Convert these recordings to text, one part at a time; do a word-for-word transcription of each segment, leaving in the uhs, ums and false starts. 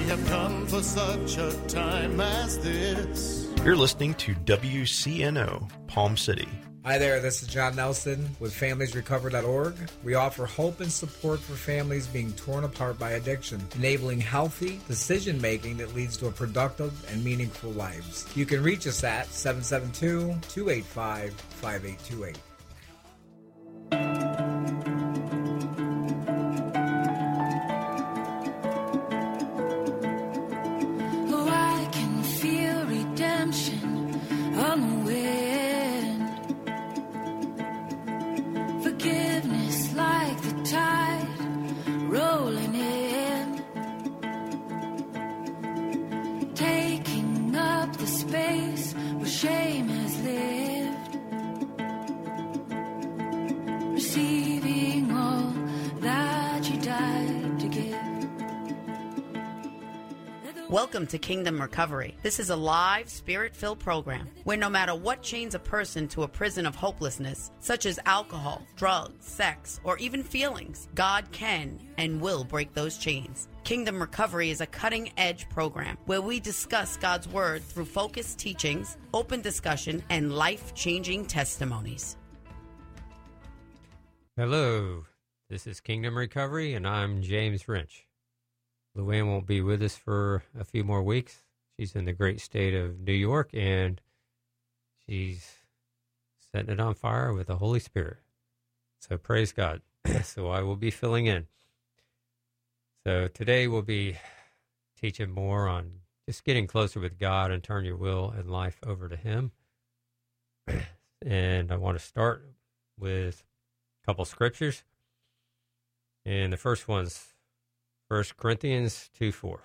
have come for such a time as this. You're listening to W C N O, Palm City. Hi there, this is John Nelson with families recover dot org. We offer hope and support for families being torn apart by addiction, enabling healthy decision-making that leads to a productive and meaningful lives. You can reach us at seven seven two, two eight five, five eight two eight. Welcome to Kingdom Recovery. This is a live, spirit-filled program where no matter what chains a person to a prison of hopelessness, such as alcohol, drugs, sex, or even feelings, God can and will break those chains. Kingdom Recovery is a cutting-edge program where we discuss God's Word through focused teachings, open discussion, and life-changing testimonies. Hello, this is Kingdom Recovery, and I'm James Wrench. Luann won't be with us for a few more weeks. She's in the great state of New York, and she's setting it on fire with the Holy Spirit. So praise God. So I will be filling in. So today we'll be teaching more on just getting closer with God and turn your will and life over to Him. And I want to start with a couple scriptures. And the first one's First Corinthians two four.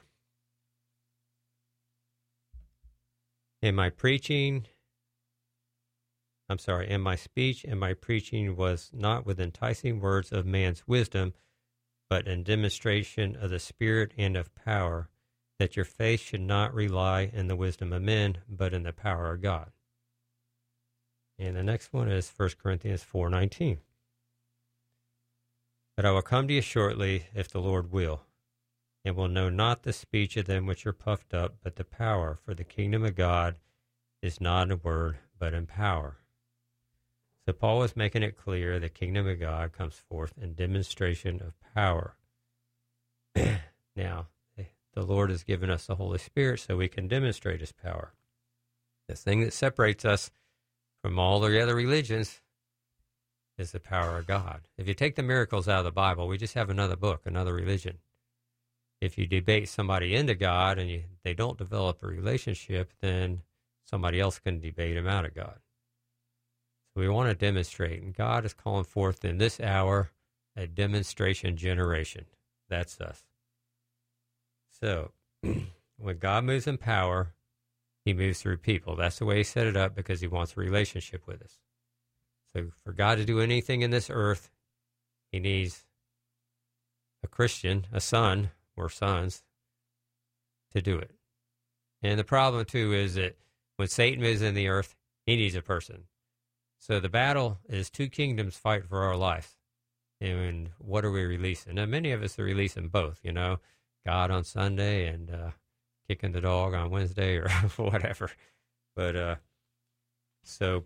In my preaching, I'm sorry, in my speech and my preaching was not with enticing words of man's wisdom, but in demonstration of the Spirit and of power, that your faith should not rely in the wisdom of men, but in the power of God. And the next one is First Corinthians four nineteen. But I will come to you shortly, if the Lord will, and will know not the speech of them which are puffed up, but the power, for the kingdom of God is not in word, but in power. So Paul was making it clear the kingdom of God comes forth in demonstration of power. Now, the Lord has given us the Holy Spirit so we can demonstrate His power. The thing that separates us from all the other religions is the power of God. If you take the miracles out of the Bible, we just have another book, another religion. If you debate somebody into God and you, they don't develop a relationship, then somebody else can debate them out of God. So we want to demonstrate, and God is calling forth in this hour a demonstration generation. That's us. So when God moves in power, He moves through people. That's the way He set it up because He wants a relationship with us. So for God to do anything in this earth, He needs a Christian, a son, or sons, to do it. And the problem, too, is that when Satan is in the earth, he needs a person. So the battle is two kingdoms fight for our life. And what are we releasing? Now, many of us are releasing both, you know, God on Sunday and uh, kicking the dog on Wednesday or whatever. But uh, so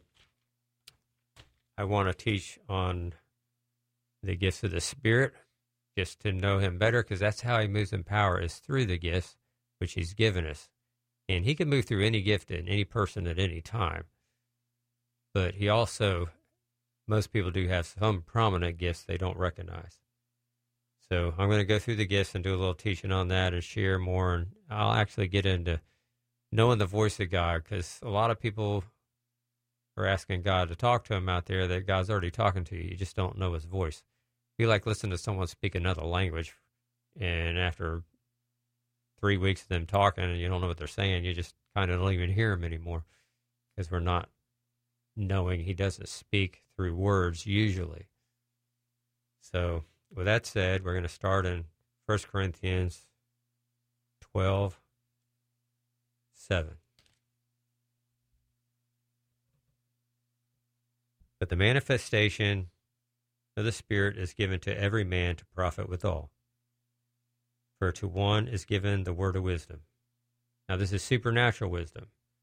I want to teach on the gifts of the Spirit, just to know Him better, because that's how He moves in power, is through the gifts which He's given us. And He can move through any gift in any person at any time. But He also, most people do have some prominent gifts they don't recognize. So I'm going to go through the gifts and do a little teaching on that and share more. And I'll actually get into knowing the voice of God, because a lot of people are asking God to talk to them out there that God's already talking to you. You just don't know His voice. Be like listening to someone speak another language, and after three weeks of them talking and you don't know what they're saying, you just kind of don't even hear them anymore, because we're not knowing He doesn't speak through words usually. So with that said, we're going to start in First Corinthians twelve seven. But the manifestation of the Spirit is given to every man to profit withal. For to one is given the word of wisdom. Now, this is supernatural wisdom.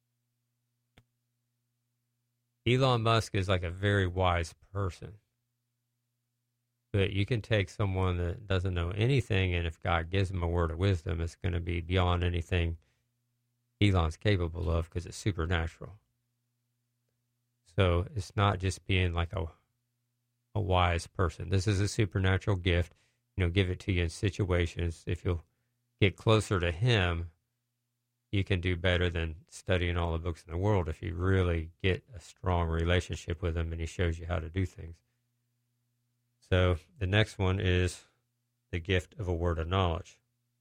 Elon Musk is like a very wise person. But you can take someone that doesn't know anything, and if God gives them a word of wisdom, it's going to be beyond anything Elon's capable of because it's supernatural. So it's not just being like a a wise person. This is a supernatural gift. You know, give it to you in situations. If you'll get closer to him, you can do better than studying all the books in the world if you really get a strong relationship with him and he shows you how to do things. So the next one is the gift of a word of knowledge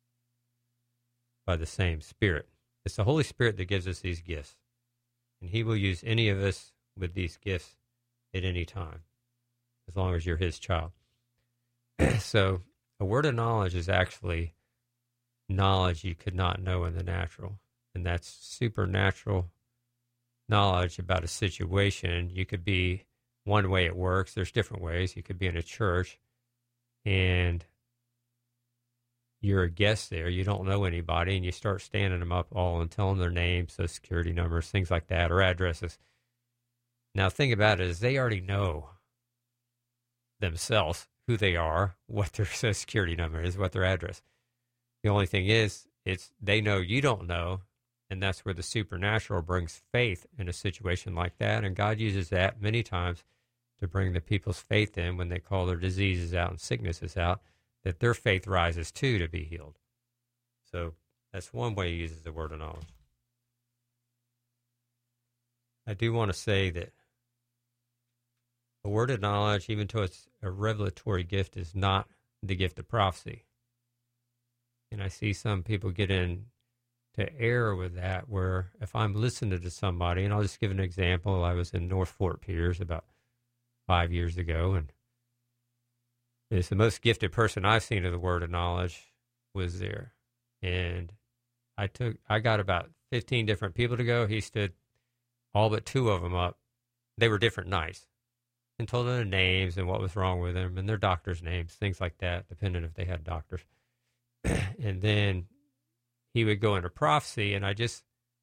by the same Spirit. It's the Holy Spirit that gives us these gifts, and he will use any of us with these gifts at any time, as long as you're his child. So a word of knowledge is actually knowledge you could not know in the natural, and that's supernatural knowledge about a situation. You could be one way it works. There's different ways. You could be in a church and you're a guest there. You don't know anybody, and you start standing them up all and telling their names, social security numbers, things like that, or addresses. Now, the thing about it is they already know themselves who they are, what their social security number is, what their address. The only thing is, it's they know you don't know, and that's where the supernatural brings faith in a situation like that. And God uses that many times to bring the people's faith in when they call their diseases out and sicknesses out, that their faith rises too to be healed. So that's one way he uses the word of knowledge. I do want to say that a word of knowledge, even though it's a revelatory gift, is not the gift of prophecy. And I see some people get in to error with that, where if I'm listening to somebody, and I'll just give an example. I was in North Fort Pierce about five years ago, and it's the most gifted person I've seen of the word of knowledge was there. And I took, I got about fifteen different people to go. He stood all but two of them up. They were different nights, and told them their names and what was wrong with them and their doctor's names, things like that, depending if they had doctors. And then he would go into prophecy, and I just,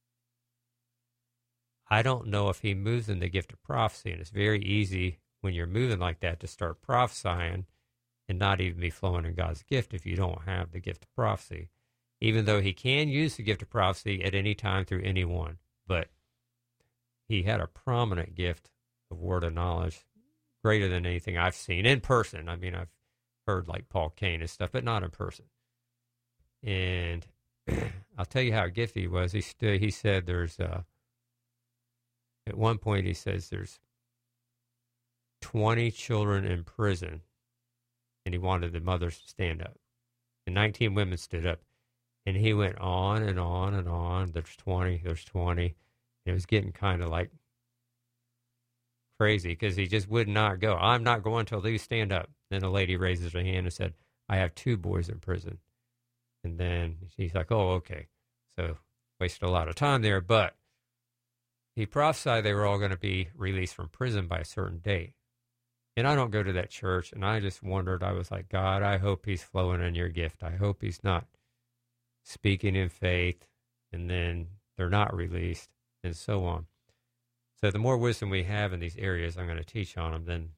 I don't know if he moves in the gift of prophecy. And it's very easy when you're moving like that to start prophesying and not even be flowing in God's gift if you don't have the gift of prophecy, even though he can use the gift of prophecy at any time through anyone. But he had a prominent gift of word of knowledge, greater than anything I've seen in person. I mean, I've heard like Paul Cain and stuff, but not in person. And I'll tell you how gifted he was. He stood, he said there's, uh, at one point he says there's twenty children in prison, and he wanted the mothers to stand up. And nineteen women stood up. And he went on and on and on. There's twenty, there's twenty. And it was getting kind of like crazy because he just would not go. I'm not going until these stand up. Then a lady raises her hand and said, I have two boys in prison. And then she's like, oh, okay. So wasted a lot of time there. But he prophesied they were all going to be released from prison by a certain date. And I don't go to that church. And I just wondered, I was like, God, I hope he's flowing in your gift. I hope he's not speaking in faith and then they're not released and so on. So the more wisdom we have in these areas, I'm going to teach on them, then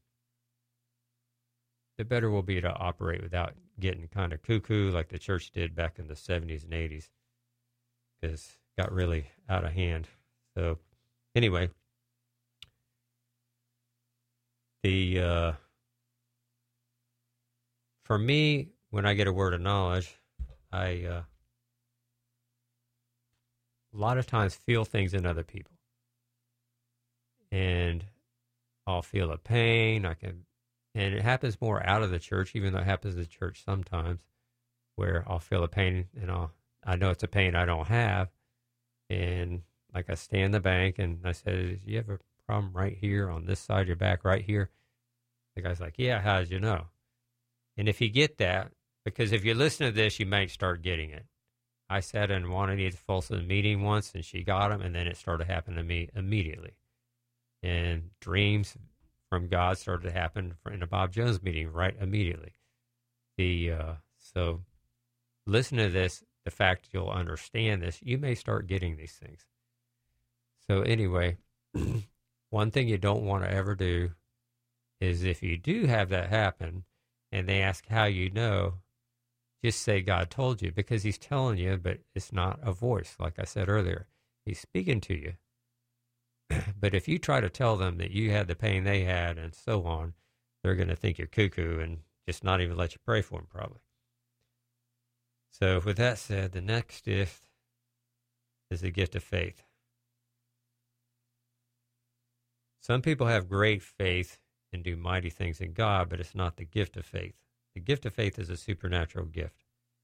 the better we'll be to operate without getting kind of cuckoo like the church did back in the seventies and eighties, because it got really out of hand. So anyway, the uh, for me, when I get a word of knowledge, I uh, a lot of times feel things in other people. And I'll feel a pain. I can, and it happens more out of the church, even though it happens in the church sometimes, where I'll feel a pain and I'll, I know it's a pain I don't have. And like I stay in the bank and I said, do you have a problem right here on this side of your back, right here? The guy's like, yeah, how did you know? And if you get that, because if you listen to this, you might start getting it. I sat in Juanita Folson's meeting once and she got him, and then it started happening to me immediately. And dreams from God started to happen in a Bob Jones meeting right immediately. The uh, so listen to this, the fact you'll understand this, you may start getting these things. So anyway, one thing you don't want to ever do is if you do have that happen and they ask how you know, just say God told you, because he's telling you, but it's not a voice. Like I said earlier, he's speaking to you. But if you try to tell them that you had the pain they had and so on, they're going to think you're cuckoo and just not even let you pray for them probably. So with that said, the next gift is the gift of faith. Some people have great faith and do mighty things in God, but it's not the gift of faith. The gift of faith is a supernatural gift.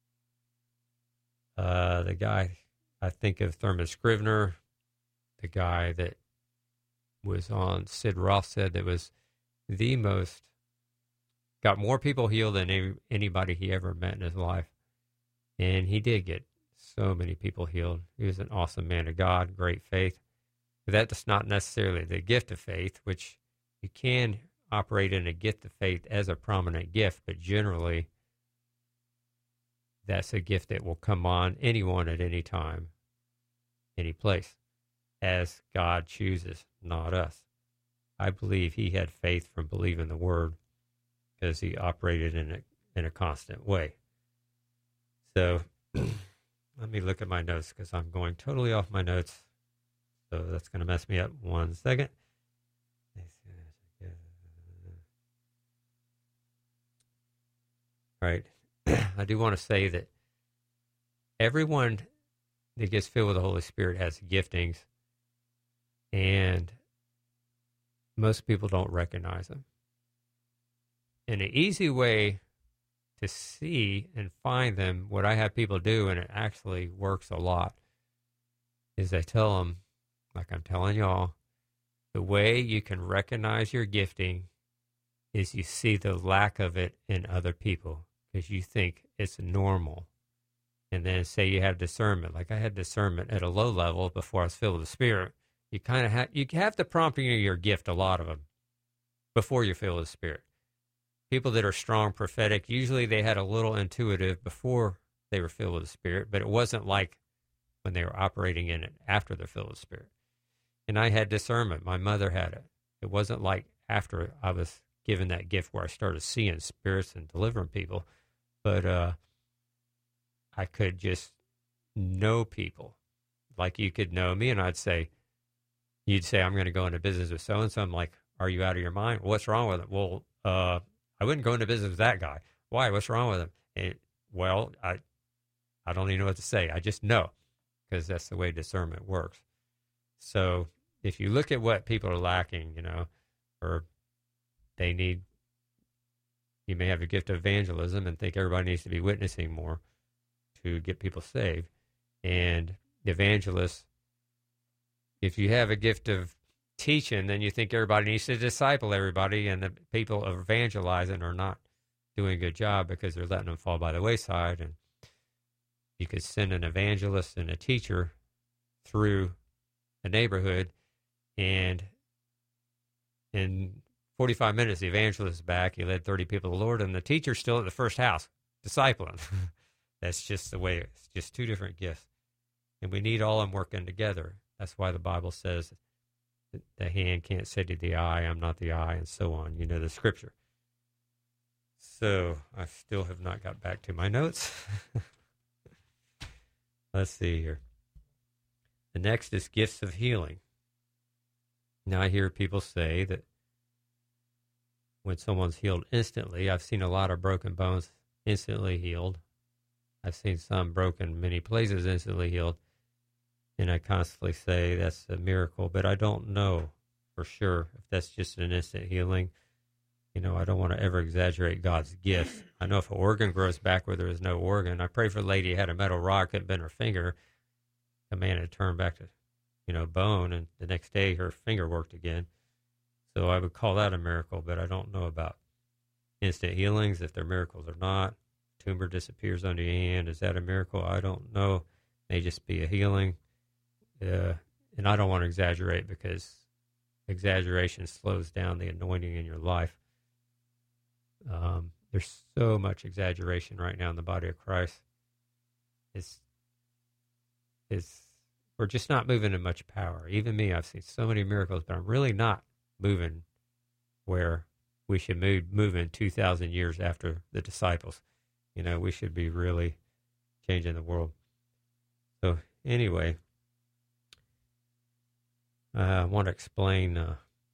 Uh, the guy, I think of Thurman Scrivener, the guy that was on Sid Roth said that was the most, got more people healed than any, anybody he ever met in his life. And he did get so many people healed. He was an awesome man of God, great faith. But that's not necessarily the gift of faith, which you can operate in a gift of faith as a prominent gift, but generally that's a gift that will come on anyone at any time, any place, as God chooses, not us. I believe he had faith from believing the word because he operated in a, in a constant way. So let me look at my notes because I'm going totally off my notes. So that's going to mess me up. One second. Right. I do want to say that everyone that gets filled with the Holy Spirit has giftings, and most people don't recognize them. And an easy way to see and find them, what I have people do, and it actually works a lot, is I tell them, like I'm telling y'all, the way you can recognize your gifting is you see the lack of it in other people because you think it's normal. And then say you have discernment. Like I had discernment at a low level before I was filled with the Spirit. You kind of have, you have the prompting of your gift, a lot of them, before you're filled with the Spirit. People that are strong prophetic, usually they had a little intuitive before they were filled with the Spirit, but it wasn't like when they were operating in it after they're filled with the Spirit. And I had discernment. My mother had it. It wasn't like after I was given that gift where I started seeing spirits and delivering people, but uh, I could just know people. Like you could know me, and I'd say, you'd say, I'm going to go into business with so-and-so. I'm like, are you out of your mind? What's wrong with it? Well, uh, I wouldn't go into business with that guy. Why? What's wrong with him? And, well, I I don't even know what to say. I just know because that's the way discernment works. So if you look at what people are lacking, you know, or they need, you may have a gift of evangelism and think everybody needs to be witnessing more to get people saved. And evangelists, if you have a gift of teaching, then you think everybody needs to disciple everybody, and the people evangelizing are not doing a good job because they're letting them fall by the wayside. And you could send an evangelist and a teacher through a neighborhood, and in forty-five minutes, the evangelist is back. He led thirty people to the Lord, and the teacher's still at the first house, discipling. That's just the way it is. It's just two different gifts. And we need all of them working together. That's why the Bible says the hand can't say to the eye, I'm not the eye, and so on. You know the scripture. So I still have not got back to my notes. Let's see here. The next is gifts of healing. Now I hear people say that when someone's healed instantly, I've seen a lot of broken bones instantly healed. I've seen some broken many places instantly healed. And I constantly say that's a miracle, but I don't know for sure if that's just an instant healing. You know, I don't want to ever exaggerate God's gifts. I know if an organ grows back where there is no organ, I pray for a lady who had a metal rod, couldn't bend her finger. The man had turned back to, you know, bone, and the next day her finger worked again. So I would call that a miracle, but I don't know about instant healings, if they're miracles or not. Tumor disappears under your hand. Is that a miracle? I don't know. May just be a healing. Uh, and I don't want to exaggerate because exaggeration slows down the anointing in your life. Um, there's so much exaggeration right now in the body of Christ. is is we're just not moving in much power. Even me, I've seen so many miracles, but I'm really not moving where we should move moving two thousand years after the disciples. You know, we should be really changing the world. So anyway, uh, I want to explain uh,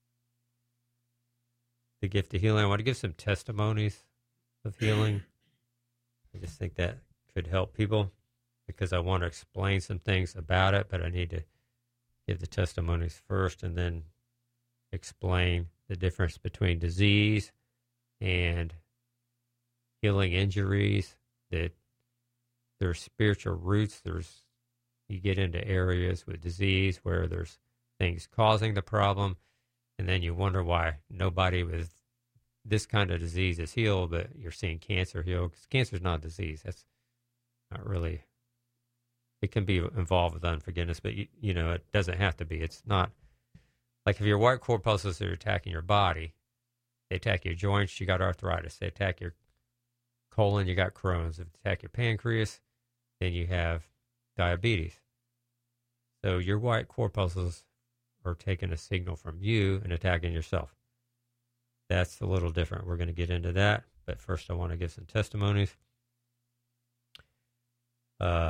the gift of healing. I want to give some testimonies of healing. I just think that could help people because I want to explain some things about it, but I need to give the testimonies first and then explain the difference between disease and healing injuries, that there's spiritual roots. There's, you get into areas with disease where there's things causing the problem, and then you wonder why nobody with this kind of disease is healed, but you're seeing cancer healed. Because cancer is not a disease. That's not really, it can be involved with unforgiveness, but you, you know, it doesn't have to be. It's not, like if your white corpuscles are attacking your body, they attack your joints, you got arthritis. They attack your colon, you got Crohn's. If they attack your pancreas, then you have diabetes. So your white corpuscles are taking a signal from you and attacking yourself. That's a little different. We're going to get into that, but first I want to give some testimonies. Uh,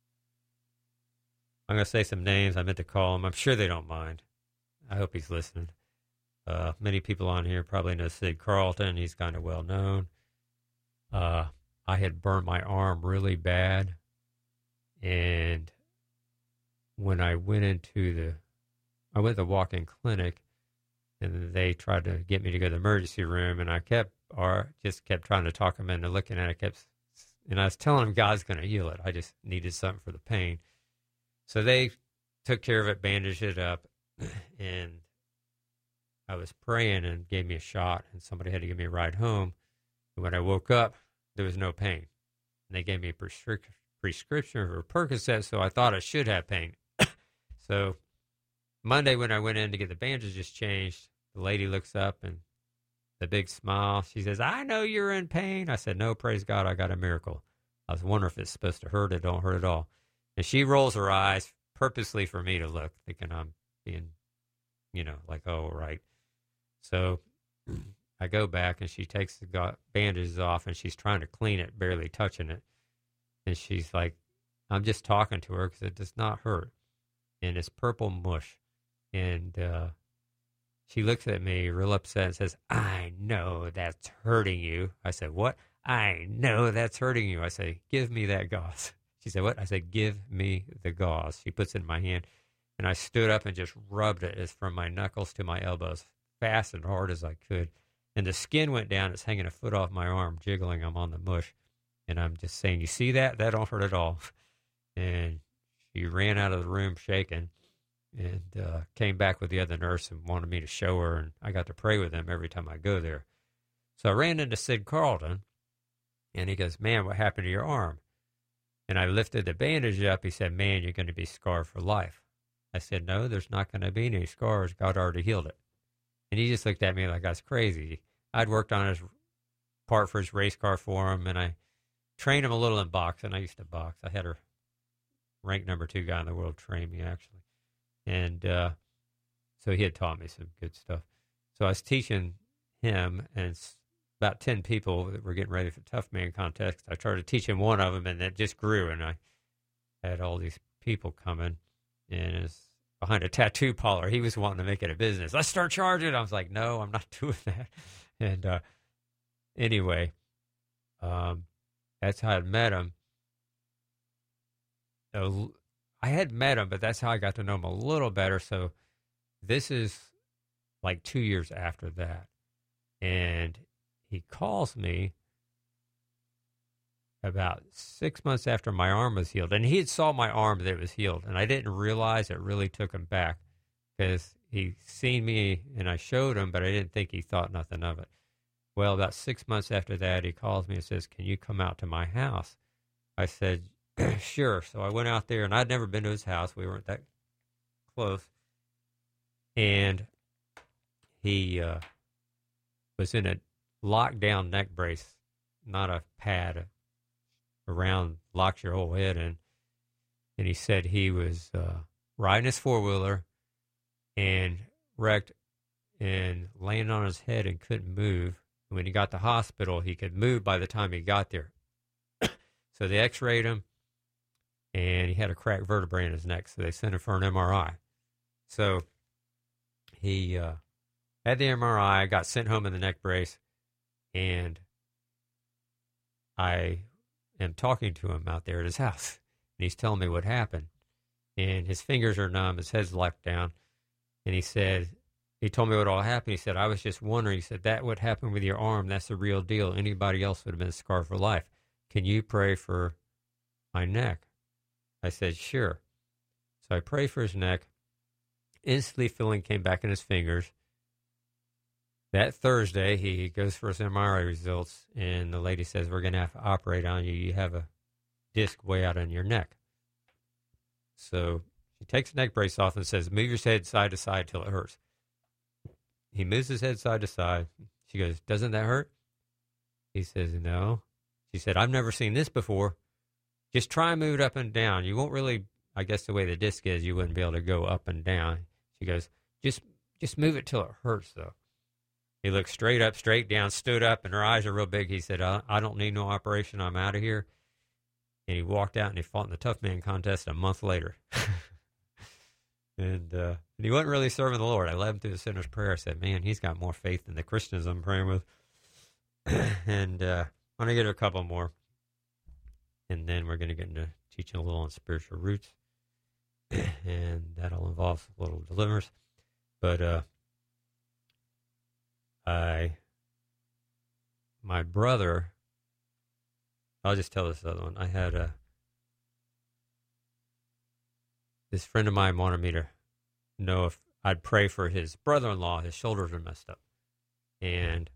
I'm going to say some names. I meant to call them. I'm sure they don't mind. I hope he's listening. Uh, many people on here probably know Sid Carlton. He's kind of well known. Uh, I had burned my arm really bad, and when I went into the, I went to the walk-in clinic, and they tried to get me to go to the emergency room, and I kept, or just kept trying to talk them into looking at it, kept, and I was telling them God's going to heal it. I just needed something for the pain. So they took care of it, bandaged it up, and I was praying and gave me a shot, and somebody had to give me a ride home. And when I woke up, there was no pain. And they gave me a prescri- prescription for Percocet, so I thought I should have pain. So Monday when I went in to get the bandages changed, the lady looks up and the big smile, she says, "I know you're in pain." I said, "No, praise God, I got a miracle." I was wondering if it's supposed to hurt. It don't hurt at all. And she rolls her eyes purposely for me to look, thinking I'm being, you know, like, oh, right. So I go back and she takes the bandages off and she's trying to clean it, barely touching it. And she's like, I'm just talking to her because it does not hurt. And it's purple mush. And uh, she looks at me real upset and says, "I know that's hurting you." I said, "What?" "I know that's hurting you." I say, "Give me that gauze." She said, "What?" I said, "Give me the gauze." She puts it in my hand. And I stood up and just rubbed it as from my knuckles to my elbows, fast and hard as I could. And the skin went down. It's hanging a foot off my arm, jiggling. I'm on the mush. And I'm just saying, "You see that? That don't hurt at all." And she ran out of the room shaking and uh, came back with the other nurse and wanted me to show her. And I got to pray with them every time I go there. So I ran into Sid Carlton, and he goes, "Man, what happened to your arm?" And I lifted the bandage up. He said, "Man, you're going to be scarred for life." I said, "No, there's not going to be any scars. God already healed it." And he just looked at me like I was crazy. I'd worked on his part for his race car for him, and I trained him a little in boxing. I used to box. I had a ranked number two guy in the world train me, actually. And uh, so he had taught me some good stuff. So I was teaching him, and about ten people that were getting ready for Tough Man contest. I started teaching one of them, and it just grew, and I had all these people coming. And it's behind a tattoo parlor. He was wanting to make it a business. "Let's start charging." I was like, "No, I'm not doing that." And uh, anyway, um, that's how I met him. So I had met him, but that's how I got to know him a little better. So this is like two years after that. And he calls me about six months after my arm was healed. And he had saw my arm that it was healed. And I didn't realize it really took him back because he seen me and I showed him, but I didn't think he thought nothing of it. Well, about six months after that, he calls me and says, "Can you come out to my house?" I said, "Sure." So I went out there, and I'd never been to his house. We weren't that close. And he uh, was in a lockdown neck brace, not a pad, a around, locks your whole head in. And he said he was uh, riding his four-wheeler and wrecked and landed on his head and couldn't move. And when he got to the hospital, he could move by the time he got there. So they x-rayed him, and he had a cracked vertebrae in his neck, so they sent him for an M R I. So he uh, had the M R I, got sent home in the neck brace, and I am talking to him out there at his house, and he's telling me what happened. And his fingers are numb, his head's locked down, and he said, he told me what all happened. He said, I was just wondering, he said, that what happened with your arm, that's the real deal. Anybody else would have been scarred for life. Can you pray for my neck? I said, sure. So I prayed for his neck. Instantly feeling came back in his fingers. That Thursday, he goes for his M R I results, and the lady says, we're going to have to operate on you. You have a disc way out on your neck. So she takes the neck brace off and says, move your head side to side till it hurts. He moves his head side to side. She goes, doesn't that hurt? He says, no. She said, I've never seen this before. Just try and move it up and down. You won't really, I guess the way the disc is, you wouldn't be able to go up and down. She goes, just just move it till it hurts, though. He looked straight up, straight down, stood up, and her eyes are real big. He said, I, I don't need no operation. I'm out of here. And he walked out, and he fought in the Tough Man contest a month later. and, uh, and he wasn't really serving the Lord. I led him through the sinner's prayer. I said, man, he's got more faith than the Christians I'm praying with. and uh, I'm going to get a couple more. And then we're going to get into teaching a little on spiritual roots. and that'll involve a little deliverance. But uh, I, my brother, I'll just tell this other one. I had a, this friend of mine wanted me to know if I'd pray for his brother-in-law. His shoulders are messed up. And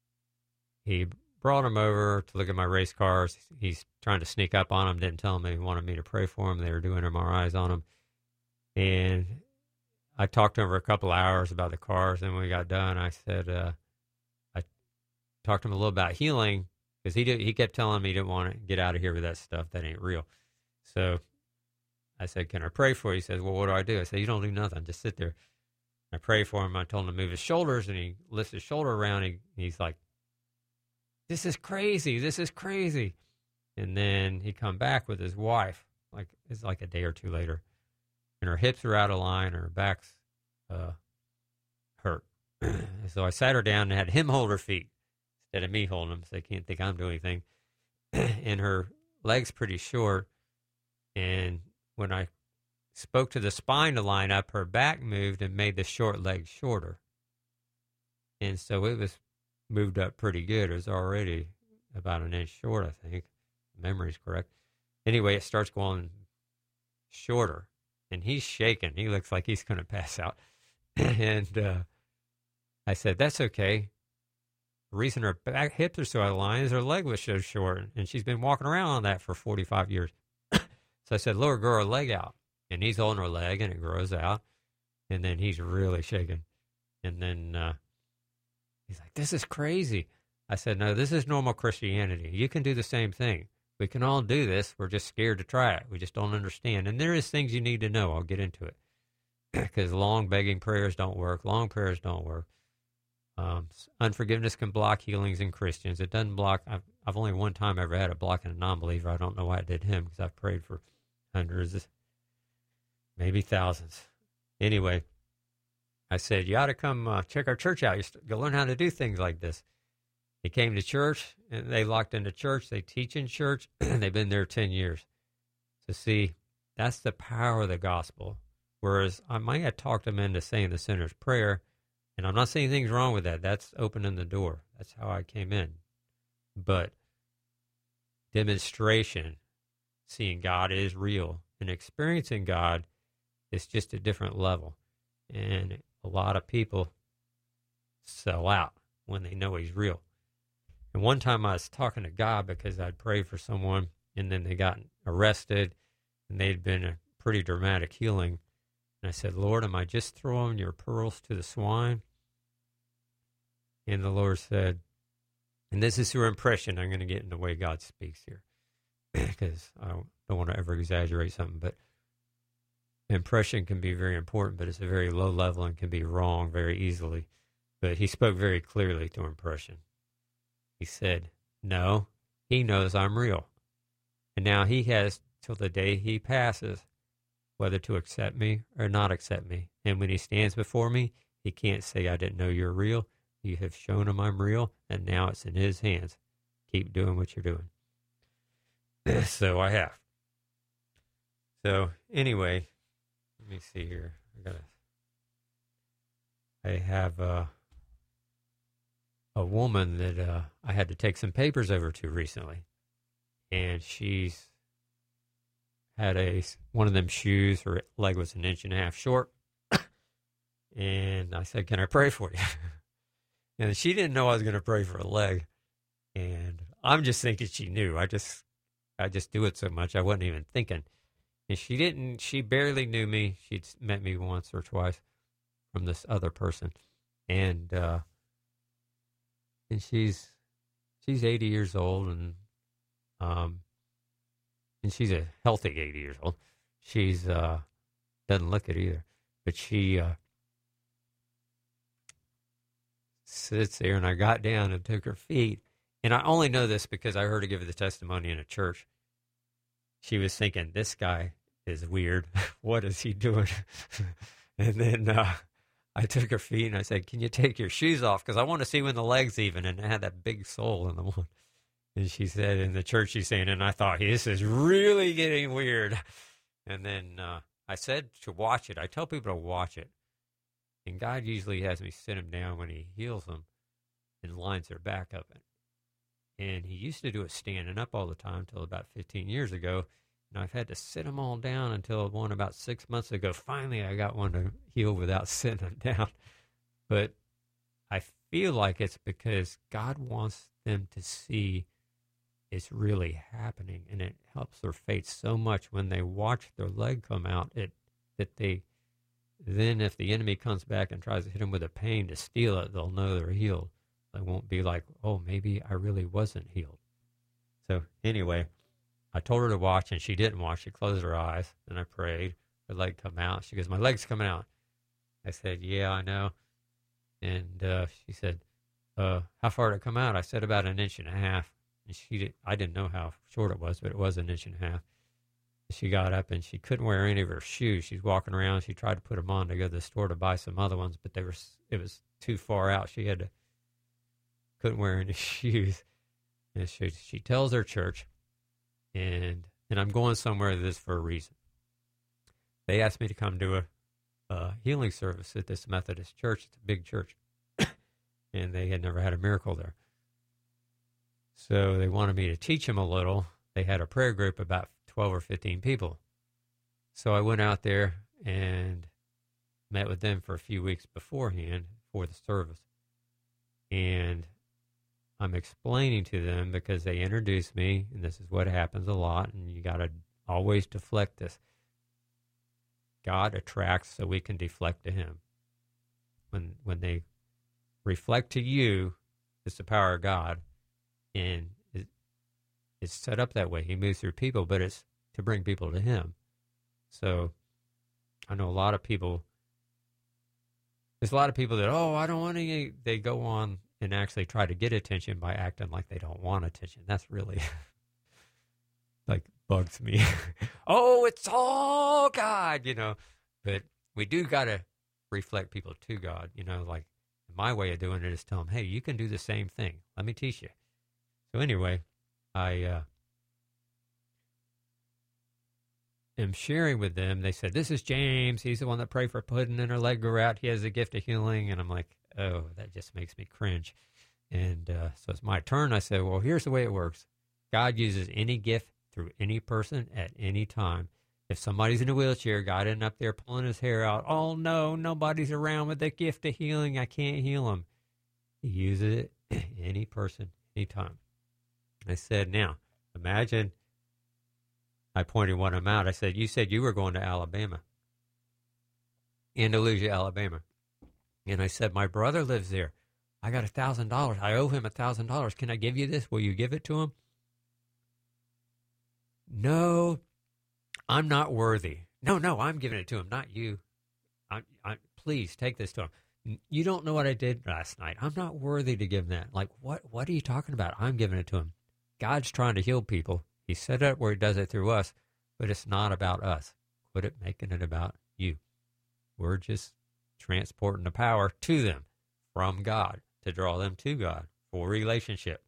he brought him over to look at my race cars. He's trying to sneak up on him, didn't tell him he wanted me to pray for him. They were doing M R Is on him. And I talked to him for a couple hours about the cars. And when we got done, I said, uh, I talked to him a little about healing, because he did, he kept telling me he didn't want to get out of here with that stuff. That ain't real. So I said, can I pray for you? He says, well, what do I do? I said, you don't do nothing. Just sit there. I prayed for him. I told him to move his shoulders, and he lifts his shoulder around. He, he's like, this is crazy. This is crazy. And then he come back with his wife. Like, it's like a day or two later. And her hips are out of line. Her back's uh, hurt. So I sat her down and had him hold her feet instead of me holding them, so they can't think I'm doing anything. And her leg's pretty short. And when I spoke to the spine to line up, her back moved and made the short leg shorter. And so it was moved up pretty good. It was already about an inch short, I think. If memory's correct. Anyway, it starts going shorter. And he's shaking. He looks like he's going to pass out. and uh, I said, that's okay. The reason her back hips are so out of line is her leg was so short. And she's been walking around on that for forty-five years. So I said, Lord, grow her leg out. And he's holding her leg, and it grows out. And then he's really shaking. And then uh, he's like, this is crazy. I said, no, this is normal Christianity. You can do the same thing. We can all do this. We're just scared to try it. We just don't understand. And there is things you need to know. I'll get into it. Because long begging prayers don't work. Long prayers don't work. Um, unforgiveness can block healings in Christians. It doesn't block. I've, I've only one time ever had it blocking a non-believer. I don't know why it did him, because I've prayed for hundreds, maybe thousands. Anyway, I said, you ought to come uh, check our church out. You st- go learn how to do things like this. He came to church, and they locked into church. They teach in church. They've been there ten years. So see, that's the power of the gospel. Whereas I might have talked them into saying the sinner's prayer, and I'm not saying anything's wrong with that. That's opening the door. That's how I came in. But demonstration, seeing God is real, and experiencing God is just a different level. And a lot of people sell out when they know he's real. And one time I was talking to God because I'd prayed for someone, and then they got arrested, and they'd been a pretty dramatic healing. And I said, Lord, am I just throwing your pearls to the swine? And the Lord said, and this is your impression. I'm going to get in the way God speaks here. because I don't want to ever exaggerate something, but impression can be very important, but it's a very low level and can be wrong very easily. But he spoke very clearly to impression. He said, no, he knows I'm real. And now he has till the day he passes whether to accept me or not accept me. And when he stands before me, he can't say, I didn't know you're real. You have shown him I'm real, and now it's in his hands. Keep doing what you're doing. So I have. So anyway, let me see here. I gotta. I have uh, a woman that uh, I had to take some papers over to recently, and she's had a one of them shoes. Her leg was an inch and a half short, and I said, "Can I pray for you?" And she didn't know I was going to pray for a leg, and I'm just thinking she knew. I just, I just do it so much I wasn't even thinking. And she didn't. She barely knew me. She'd met me once or twice from this other person, and uh, and she's she's eighty years old, and um, and she's a healthy eighty years old. She's uh, doesn't look it either, but she. Uh, sits there, and I got down and took her feet. And I only know this because I heard her give the testimony in a church. She was thinking, this guy is weird. What is he doing? And then uh, I took her feet, and I said, can you take your shoes off? Because I want to see when the leg's even. And it had that big sole in the one. And she said, in the church, she's saying, and I thought, this is really getting weird. And then uh, I said to watch it. I tell people to watch it. And God usually has me sit them down when he heals them and lines their back up. And he used to do it standing up all the time until about fifteen years ago. And I've had to sit them all down until one about six months ago. Finally, I got one to heal without sitting them down. But I feel like it's because God wants them to see it's really happening. And it helps their faith so much when they watch their leg come out, it that they... Then if the enemy comes back and tries to hit them with a pain to steal it, they'll know they're healed. They won't be like, oh, maybe I really wasn't healed. So anyway, I told her to watch, and she didn't watch. She closed her eyes, and I prayed. Her leg come out. She goes, my leg's coming out. I said, yeah, I know. And uh, she said, uh, how far did it come out? I said, about an inch and a half. And she did, I didn't know how short it was, but it was an inch and a half. She got up, and she couldn't wear any of her shoes. She's walking around. She tried to put them on to go to the store to buy some other ones, but they were it was too far out. She had to couldn't wear any shoes. And she she tells her church, and and I'm going somewhere this for a reason. They asked me to come to a, a healing service at this Methodist church. It's a big church, and they had never had a miracle there. So they wanted me to teach them a little. They had a prayer group about twelve or fifteen people. So I went out there and met with them for a few weeks beforehand for the service. And I'm explaining to them because they introduced me, and this is what happens a lot, and you got to always deflect this. God attracts so we can deflect to him. When when they reflect to you, it's the power of God, and it's set up that way. He moves through people, but it's to bring people to him. So I know a lot of people, there's a lot of people that, oh, I don't want to, they go on and actually try to get attention by acting like they don't want attention. That's really, like, bugs me. Oh, it's all God, you know. But we do got to reflect people to God, you know, like my way of doing it is tell them, hey, you can do the same thing. Let me teach you. So anyway, I uh, am sharing with them. They said, this is James. He's the one that prayed for Puddin' and her leg grew out. He has a gift of healing. And I'm like, oh, that just makes me cringe. And uh, so it's my turn. I said, well, here's the way it works. God uses any gift through any person at any time. If somebody's in a wheelchair, God isn't up there pulling his hair out. Oh, no, nobody's around with the gift of healing. I can't heal him. He uses it any person, anytime. I said, now, imagine, I pointed one of them out. I said, you said you were going to Alabama, Andalusia, Alabama. And I said, my brother lives there. I got one thousand dollars. I owe him one thousand dollars. Can I give you this? Will you give it to him? no, I'm not worthy. No, no, I'm giving it to him, not you. I, I, please take this to him. You don't know what I did last night. I'm not worthy to give that. Like, what, what are you talking about? I'm giving it to him. God's trying to heal people. He set it up where he does it through us, but it's not about us. Quit it making it about you. We're just transporting the power to them from God to draw them to God for relationship.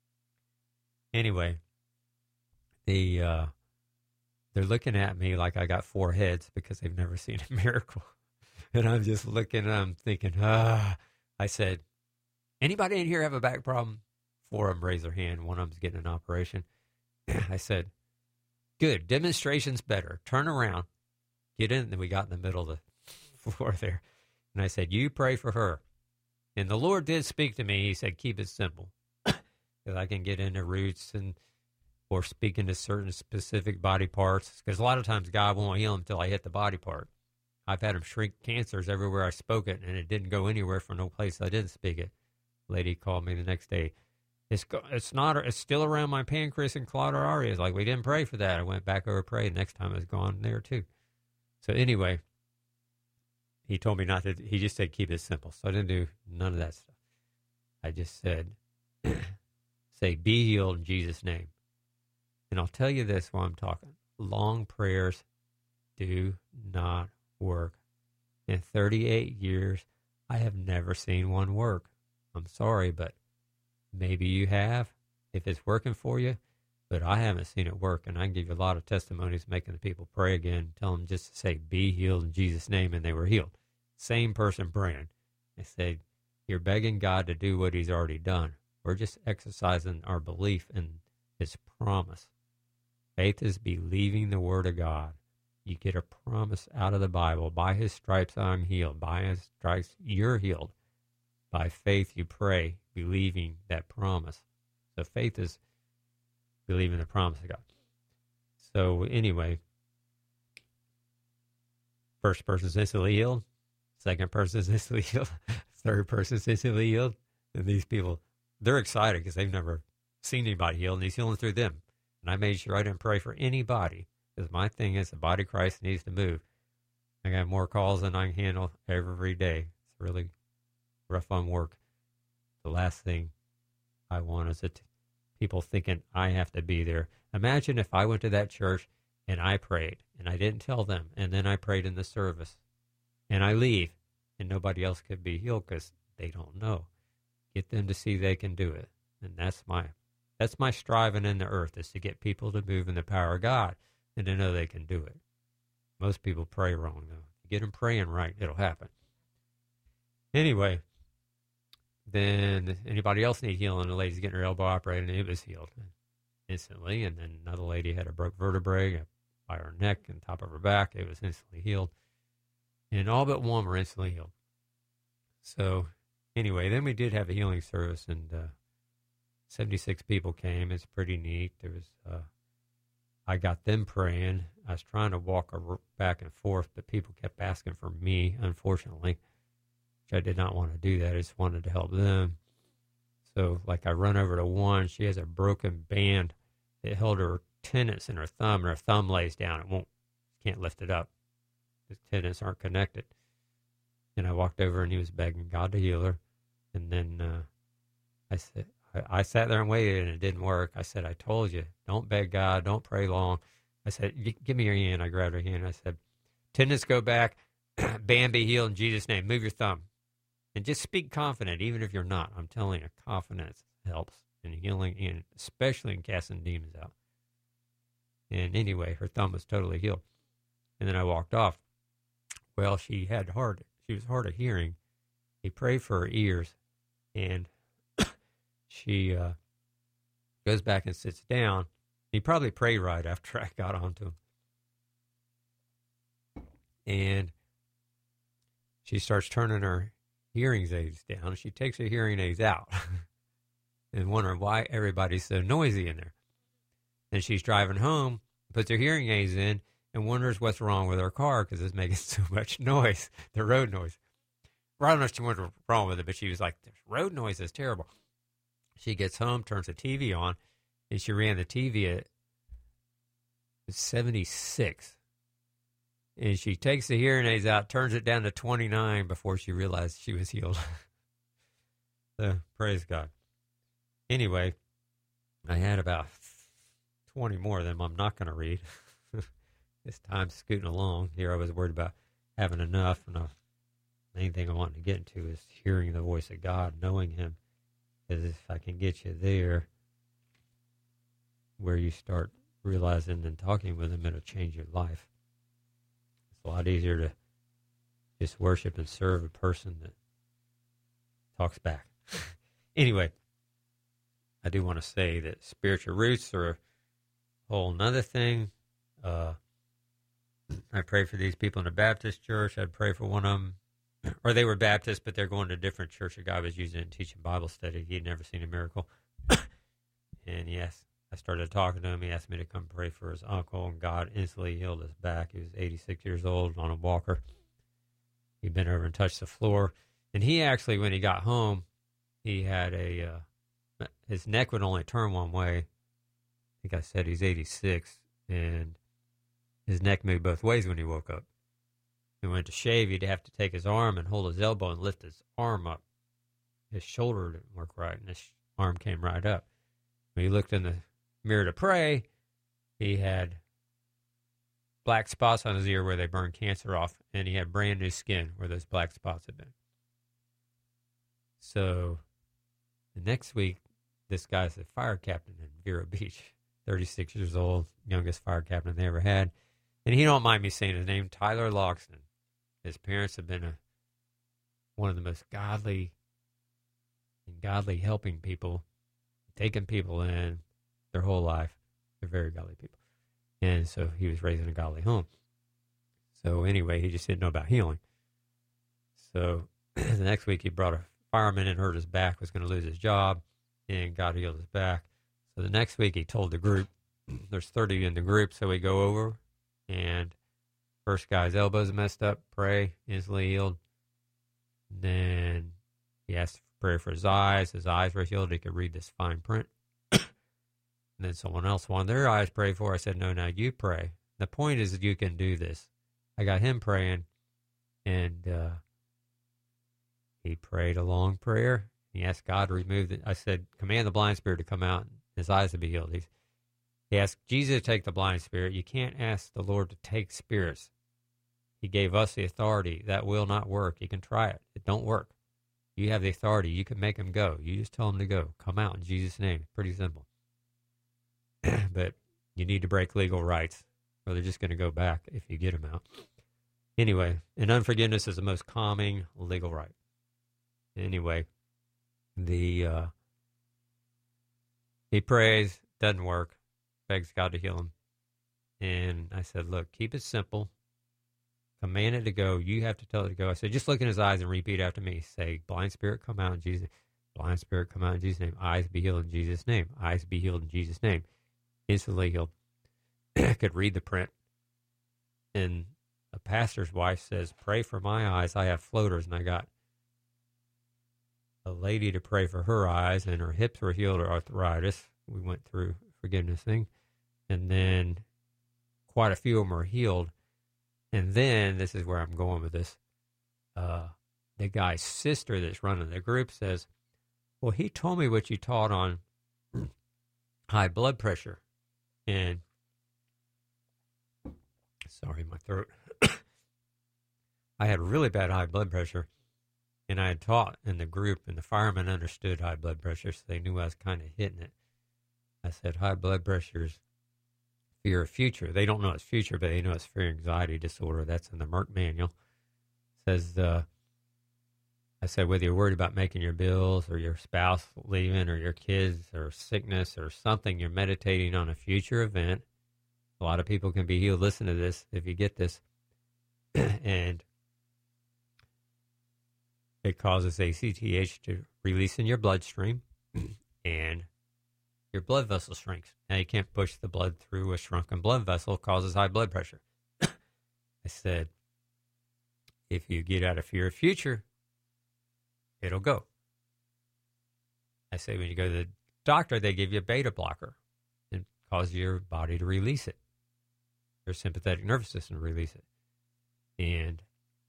Anyway, the uh, they're looking at me like I got four heads because they've never seen a miracle. And I'm just looking and I'm thinking, ah. I said, anybody in here have a back problem? Four of them raised their hand. One of them's getting an operation. I said, good. Demonstration's better. Turn around. Get in. And then we got in the middle of the floor there. And I said, you pray for her. And the Lord did speak to me. He said, keep it simple. Because I can get into roots and or speak into certain specific body parts. Because a lot of times God won't heal them until I hit the body part. I've had him shrink cancers everywhere I spoke it, and it didn't go anywhere from no place I didn't speak it. Lady called me the next day. It's it's not. It's still around my pancreas and carotid arteries. Like, we didn't pray for that. I went back over prayed. Next time it's gone there too. So anyway, he told me not to. He just said keep it simple. So I didn't do none of that stuff. I just said, say, be healed in Jesus' name. And I'll tell you this while I'm talking: long prayers do not work. In thirty-eight years, I have never seen one work. I'm sorry, but maybe you have, if it's working for you, but I haven't seen it work. And I can give you a lot of testimonies making the people pray again, tell them just to say, be healed in Jesus' name, and they were healed. Same person praying. They said, you're begging God to do what he's already done. We're just exercising our belief in his promise. Faith is believing the word of God. You get a promise out of the Bible. By his stripes I'm healed. By his stripes you're healed. By faith you pray, believing that promise. So faith is believing the promise of God. So anyway, first person is instantly healed. Second person is instantly healed. Third person is instantly healed. And these people, they're excited because they've never seen anybody healed, and he's healing through them. And I made sure I didn't pray for anybody, because my thing is the body of Christ needs to move. I got more calls than I can handle every day. It's really rough on work. The last thing I want is that people thinking I have to be there. Imagine if I went to that church and I prayed and I didn't tell them, and then I prayed in the service and I leave and nobody else could be healed because they don't know. Get them to see they can do it. And that's my that's my striving in the earth, is to get people to move in the power of God and to know they can do it. Most people pray wrong, though. You get them praying right, it'll happen. Anyway, then anybody else need healing? The lady's getting her elbow operated, and it was healed instantly. And then another lady had a broke vertebrae by her neck and top of her back. It was instantly healed. And all but one were instantly healed. So anyway, then we did have a healing service, and uh, seventy-six people came. It's pretty neat. There was, uh, I got them praying. I was trying to walk back and forth, but people kept asking for me, unfortunately, which I did not want to do that. I just wanted to help them. So, like, I run over to one. She has a broken band that held her tendons in her thumb, and her thumb lays down. It won't, can't lift it up. The tendons aren't connected. And I walked over, and he was begging God to heal her. And then uh, I said, I, I sat there and waited, and it didn't work. I said, I told you, don't beg God, don't pray long. I said, give me your hand. I grabbed her hand. I said, tendons go back, band be healed in Jesus' name. Move your thumb. And just speak confident, even if you're not. I'm telling you, confidence helps in healing, and especially in casting demons out. And anyway, her thumb was totally healed. And then I walked off. Well, she had hard, she was hard of hearing. He prayed for her ears, and she uh, goes back and sits down. He probably prayed right after I got onto him. And she starts turning her hearing aids down. She takes her hearing aids out and wondering why everybody's so noisy in there. And she's driving home, puts her hearing aids in, and wonders what's wrong with her car because it's making so much noise, the road noise. Well, I don't know if she wondered what's wrong with it, but she was like, the road noise is terrible. She gets home, turns the T V on, and she ran the T V at was seventy-six. And she takes the hearing aids out, turns it down to twenty-nine before she realized she was healed. So, praise God. Anyway, I had about twenty more of them I'm not going to read. This time's scooting along. Here I was worried about having enough, and the main thing I wanted to get into is hearing the voice of God, knowing Him. Because if I can get you there, where you start realizing and talking with Him, it'll change your life. It's a lot easier to just worship and serve a person that talks back. Anyway, I do want to say that spiritual roots are a whole nother thing. Uh, I pray for these people in the Baptist church. I'd pray for one of them, or they were Baptist, but they're going to a different church. A guy was using it and teaching Bible study. He'd never seen a miracle. And yes, I started talking to him. He asked me to come pray for his uncle, and God instantly healed his back. He was eighty-six years old on a walker. He'd been over and touched the floor. And he actually, when he got home, he had a, uh, his neck would only turn one way. I think I said he's eighty-six, and his neck moved both ways when he woke up. He went to shave, he'd have to take his arm and hold his elbow and lift his arm up. His shoulder didn't work right, and his arm came right up. When he looked in the mirror to pray, he had black spots on his ear where they burned cancer off, and he had brand new skin where those black spots had been. So the next week, this guy's a fire captain in Vero Beach, thirty-six years old, youngest fire captain they ever had. And he don't mind me saying his name, Tyler Loxton. His parents have been a, one of the most godly and godly helping people, taking people in their whole life. They're very godly people. And so he was raised in a godly home. So anyway, he just didn't know about healing. So the next week he brought a fireman and hurt his back, was going to lose his job, and God healed his back. So the next week he told the group, there's thirty in the group, so we go over, and first guy's elbow's messed up, pray, instantly healed. Then he asked for prayer for his eyes. His eyes were healed. He could read this fine print. And then someone else wanted their eyes prayed for. I said, no, now you pray. The point is that you can do this. I got him praying, and uh, he prayed a long prayer. He asked God to remove it. I said, command the blind spirit to come out, and his eyes to be healed. He's, he asked Jesus to take the blind spirit. You can't ask the Lord to take spirits. He gave us the authority. That will not work. You can try it. It don't work. You have the authority. You can make them go. You just tell them to go. Come out in Jesus' name. Pretty simple. But you need to break legal rights, or they're just going to go back if you get them out. Anyway, and unforgiveness is the most calming legal right. Anyway, the uh, he prays, doesn't work, begs God to heal him. And I said, look, keep it simple. Command it to go. You have to tell it to go. I said, just look in his eyes and repeat after me. Say, blind spirit, come out in Jesus' name. Blind spirit, come out in Jesus' name. Eyes be healed in Jesus' name. Eyes be healed in Jesus' name. Instantly healed. I could read the print. And a pastor's wife says, pray for my eyes. I have floaters. And I got a lady to pray for her eyes, and her hips were healed of arthritis. We went through forgiveness thing. And then quite a few of them were healed. And then, this is where I'm going with this, uh, the guy's sister that's running the group says, well, he told me what you taught on high blood pressure. And, sorry, my throat. I had really bad high blood pressure, and I had taught in the group, and the firemen understood high blood pressure, so they knew I was kind of hitting it. I said, high blood pressure is fear of future. They don't know it's future, but they know it's fear anxiety disorder. That's in the Merck manual. It says, uh, I said, whether you're worried about making your bills or your spouse leaving or your kids or sickness or something, you're meditating on a future event. A lot of people can be healed. Listen to this if you get this. And it causes A C T H to release in your bloodstream, and your blood vessel shrinks. Now you can't push the blood through a shrunken blood vessel. It causes high blood pressure. I said, if you get out of fear of future, it'll go. I say when you go to the doctor, they give you a beta blocker and cause your body to release it. their sympathetic nervous system to release it. And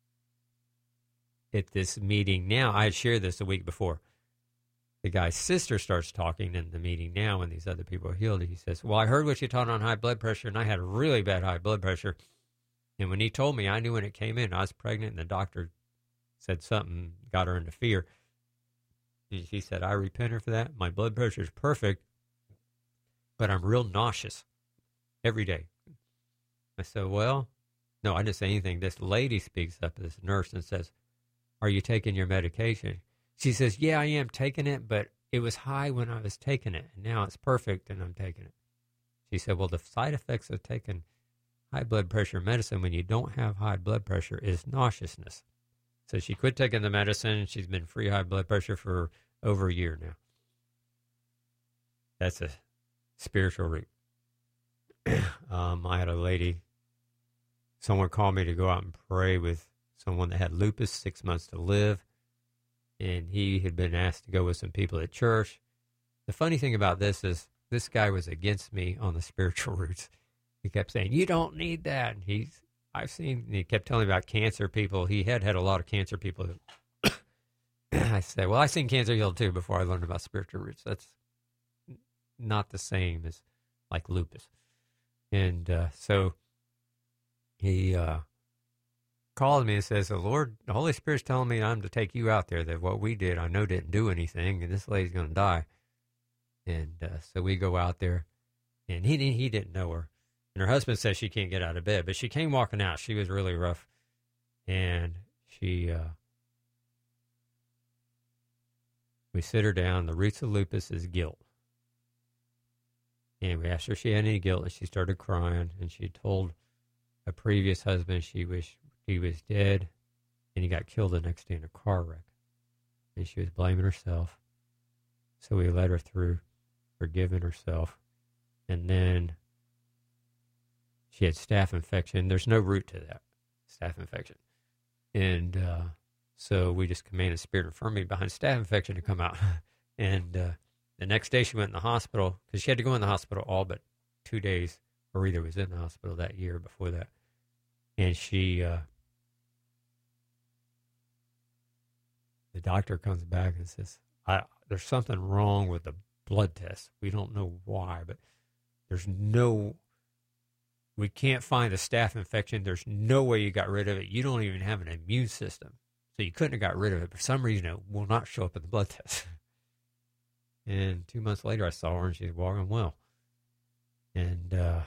at this meeting now, I had shared this a week before. The guy's sister starts talking in the meeting now when these other people are healed. He says, well, I heard what you taught on high blood pressure, and I had really bad high blood pressure. And when he told me, I knew when it came in, I was pregnant, and the doctor said something, got her into fear. And she said, I repent her for that. My blood pressure is perfect, but I'm real nauseous every day. I said, well, no, I didn't say anything. This lady speaks up, this nurse, and says, are you taking your medication? She says, yeah, I am taking it, but it was high when I was taking it, and now it's perfect, and I'm taking it. She said, well, the side effects of taking high blood pressure medicine when you don't have high blood pressure is nauseousness. So she quit taking the medicine. She's been free high blood pressure for over a year now. That's a spiritual root. um, I had a lady, someone called me to go out and pray with someone that had lupus, six months to live. And he had been asked to go with some people at church. The funny thing about this is this guy was against me on the spiritual roots. He kept saying, you don't need that. And he's, I've seen, he kept telling me about cancer people. He had had a lot of cancer people. I said, well, I seen cancer healed too before I learned about spiritual roots. That's not the same as like lupus. And uh, so he uh, called me and says, the Lord, the Holy Spirit's telling me I'm to take you out there, that what we did, I know didn't do anything, and this lady's going to die. And uh, so we go out there, and he, he didn't know her. And her husband says she can't get out of bed, but she came walking out. She was really rough. And she, uh, we sit her down. The roots of lupus is guilt. And we asked her if she had any guilt, and she started crying. And she told a previous husband she wished he was dead, and he got killed the next day in a car wreck. And she was blaming herself. So we led her through forgiving herself. And then she had staph infection. There's no root to that, staph infection. And uh, so we just commanded spirit of infirmity behind staph infection to come out. And uh, the next day she went in the hospital, because she had to go in the hospital all but two days, or either was in the hospital that year before that. And she, uh, the doctor comes back and says, I, there's something wrong with the blood test. We don't know why, but there's no... We can't find the staph infection. There's no way you got rid of it. You don't even have an immune system. So you couldn't have got rid of it. For some reason, it will not show up in the blood test. And two months later, I saw her, and she's walking well. And uh,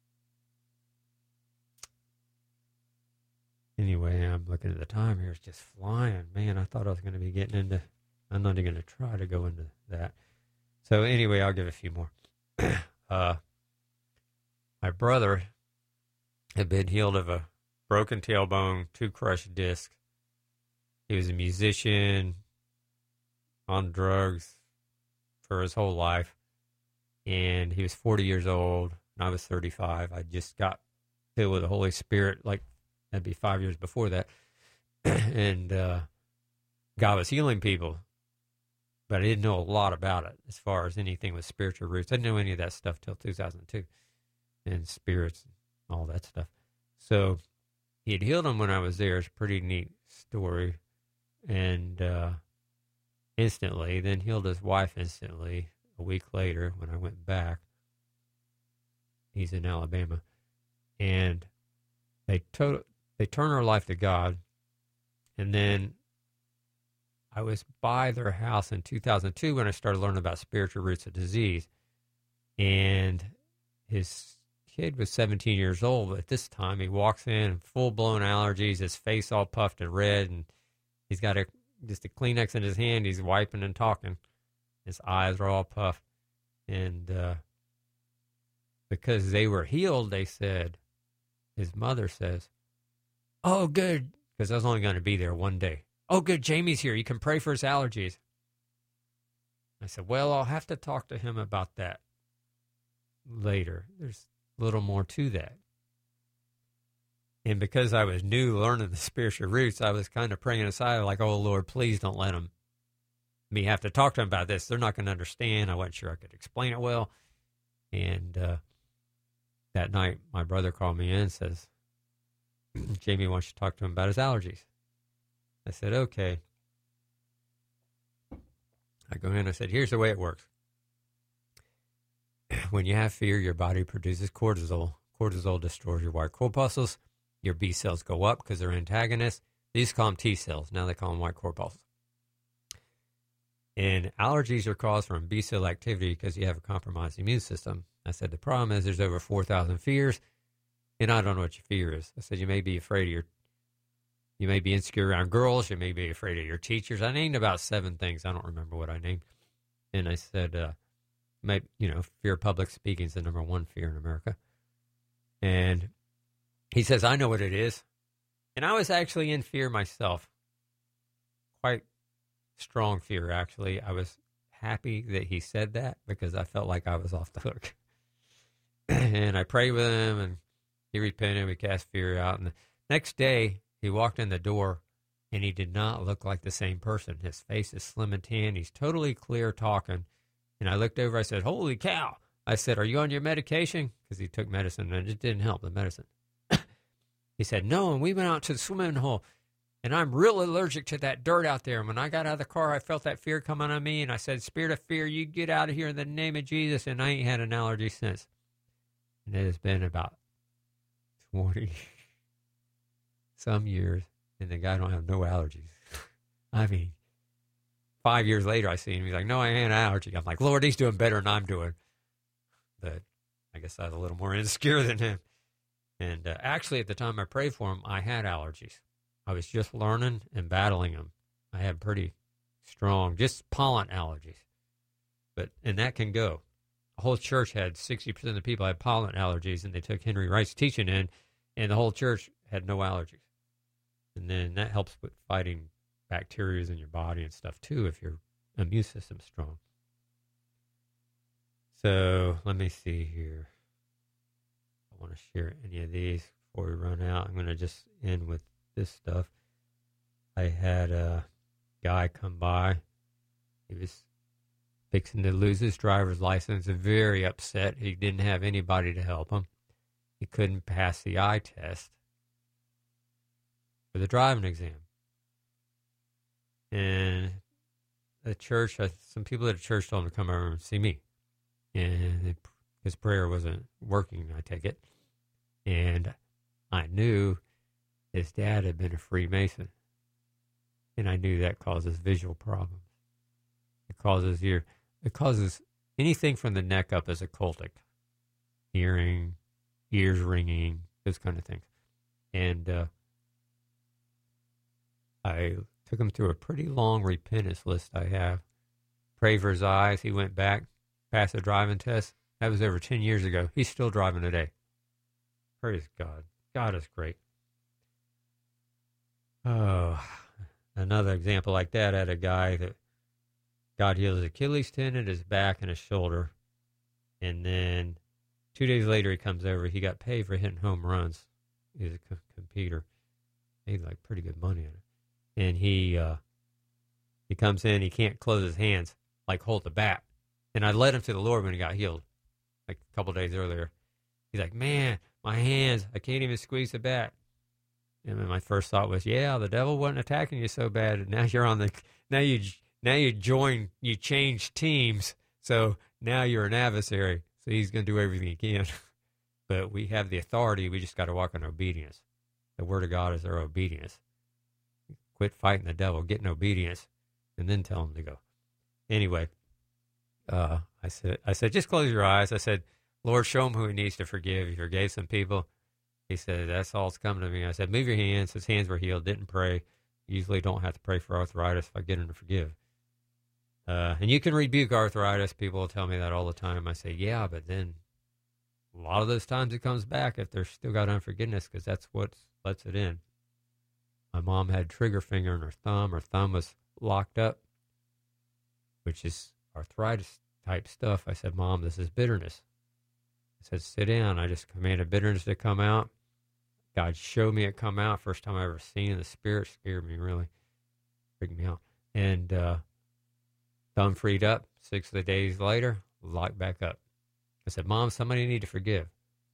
anyway, I'm looking at the time here. It's just flying. Man, I thought I was going to be getting into... I'm not even going to try to go into that. So anyway, I'll give a few more. uh, my brother had been healed of a broken tailbone, two crushed discs. He was a musician, on drugs for his whole life. And he was forty years old, and I was thirty-five. I just got filled with the Holy Spirit, like that'd be five years before that. and uh, God was healing people. But I didn't know a lot about it as far as anything with spiritual roots. I didn't know any of that stuff till two thousand two. And spirits and all that stuff. So he had healed him when I was there. It's a pretty neat story. And uh, instantly, then healed his wife instantly a week later when I went back. He's in Alabama. And they, to- they turned her life to God. And then I was by their house in two thousand two when I started learning about spiritual roots of disease. And his kid was seventeen years old, but at this time he walks in full-blown allergies, his face all puffed and red, and he's got a just a Kleenex in his hand. He's wiping and talking. His eyes are all puffed. And uh, because they were healed, they said, his mother says, oh, good, because I was only going to be there one day. Oh, good, Jamie's here. You can pray for his allergies. I said, well, I'll have to talk to him about that later. There's a little more to that. And because I was new learning the spiritual roots, I was kind of praying aside like, oh, Lord, please don't let them, me have to talk to them about this. They're not going to understand. I wasn't sure I could explain it well. And uh, that night, my brother called me in and says, Jamie wants you to talk to him about his allergies. I said, okay. I go in, I said, here's the way it works. When you have fear, your body produces cortisol. Cortisol destroys your white corpuscles. Your B cells go up because they're antagonists. They used to call them T cells. Now they call them white corpuscles. And allergies are caused from B cell activity because you have a compromised immune system. I said, the problem is there's over four thousand fears, and I don't know what your fear is. I said, you may be afraid of your, you may be insecure around girls. You may be afraid of your teachers. I named about seven things. I don't remember what I named. And I said, uh, maybe, you know, fear of public speaking is the number one fear in America. And he says, I know what it is. And I was actually in fear myself. Quite strong fear, actually. I was happy that he said that because I felt like I was off the hook. And I prayed with him, and he repented. We cast fear out. And the next day, he walked in the door, and he did not look like the same person. His face is slim and tan. He's totally clear talking. And I looked over. I said, holy cow. I said, are you on your medication? Because he took medicine, and it didn't help, the medicine. He said, no, and we went out to the swimming hole, and I'm real allergic to that dirt out there. And when I got out of the car, I felt that fear coming on me, and I said, spirit of fear, you get out of here in the name of Jesus. And I ain't had an allergy since. And it has been about twenty some years, and the guy don't have no allergies. I mean, five years later, I see him. He's like, no, I ain't an allergy. I'm like, Lord, he's doing better than I'm doing. But I guess I was a little more insecure than him. And uh, actually, at the time I prayed for him, I had allergies. I was just learning and battling them. I had pretty strong, just pollen allergies. But, and that can go. The whole church had sixty percent of the people had pollen allergies, and they took Henry Wright's teaching in, and the whole church had no allergies. And then that helps with fighting bacteria in your body and stuff, too, if your immune system's strong. So let me see here. I want to share any of these before we run out. I'm going to just end with this stuff. I had a guy come by. He was fixing to lose his driver's license, very upset. He didn't have anybody to help him. He couldn't pass the eye test for the driving exam. And the church, some people at the church told him to come over and see me. And his prayer wasn't working, I take it. And I knew his dad had been a Freemason. And I knew that causes visual problems. It causes ear, it causes anything from the neck up as occultic. Hearing, ears ringing, those kind of things. And uh, I took him through a pretty long repentance list I have. Prayed for his eyes. He went back, passed the driving test. That was over ten years ago. He's still driving today. Praise God. God is great. Oh, another example like that, I had a guy that God healed his Achilles tendon, his back, and his shoulder. And then two days later, he comes over. He got paid for hitting home runs. He's a co- competer. Made like pretty good money on it. And he uh, he comes in. He can't close his hands, like hold the bat. And I led him to the Lord when he got healed, like a couple days earlier. He's like, man, my hands, I can't even squeeze the bat. And then my first thought was, yeah, the devil wasn't attacking you so bad. And now you're on the, now you, now you join, you change teams. So now you're an adversary. So he's going to do everything he can. But we have the authority. We just got to walk in obedience. The word of God is our obedience. Quit fighting the devil, get in obedience, and then tell him to go. Anyway, uh, I said, I said, just close your eyes. I said, Lord, show him who he needs to forgive. He forgave some people. He said, that's all that's coming to me. I said, move your hands. His hands were healed. Didn't pray. Usually don't have to pray for arthritis if I get him to forgive. Uh, and you can rebuke arthritis. People will tell me that all the time. I say, yeah, but then a lot of those times it comes back if they're still got unforgiveness, because that's what lets it in. My mom had trigger finger in her thumb. Her thumb was locked up, which is arthritis type stuff. I said, Mom, this is bitterness. I said, sit down. I just commanded bitterness to come out. God showed me it come out. First time I ever seen it. The spirit scared me, really. Freaked me out. And uh, thumb freed up. Six of the days later, locked back up. I said, Mom, somebody need to forgive.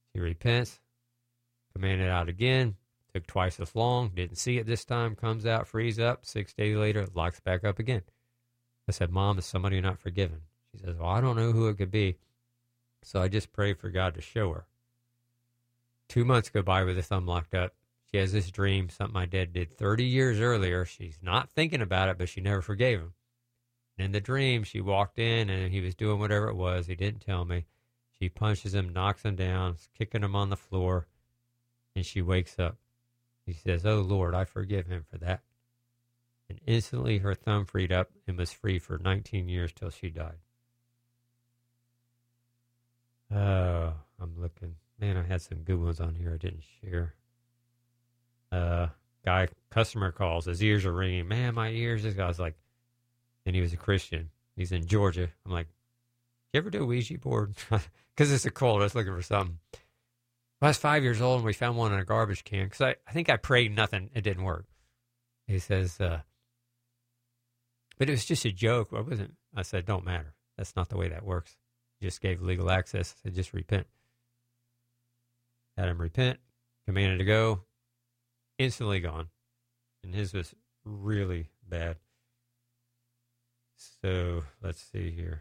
She repents, commanded out again, took twice as long, didn't see it this time, comes out, frees up, six days later, locks back up again. I said, Mom, is somebody not forgiven? She says, well, I don't know who it could be. So I just prayed for God to show her. Two months go by with the thumb locked up. She has this dream, something my dad did thirty years earlier. She's not thinking about it, but she never forgave him. And in the dream, she walked in, and he was doing whatever it was. He didn't tell me. She punches him, knocks him down, kicking him on the floor, and she wakes up. He says, oh, Lord, I forgive him for that. And instantly her thumb freed up and was free for nineteen years till she died. Oh, I'm looking. Man, I had some good ones on here I didn't share. Uh, guy, customer calls. His ears are ringing. Man, my ears. This guy's like, and he was a Christian. He's in Georgia. I'm like, you ever do a Ouija board? Because it's a cold. I was looking for something. I was five years old, and we found one in a garbage can. Because I, I think I prayed nothing. It didn't work. He says, uh, but it was just a joke. I wasn't. I said, don't matter. That's not the way that works. Just gave legal access. I said, just repent. Had him repent. Commanded to go. Instantly gone. And his was really bad. So, let's see here.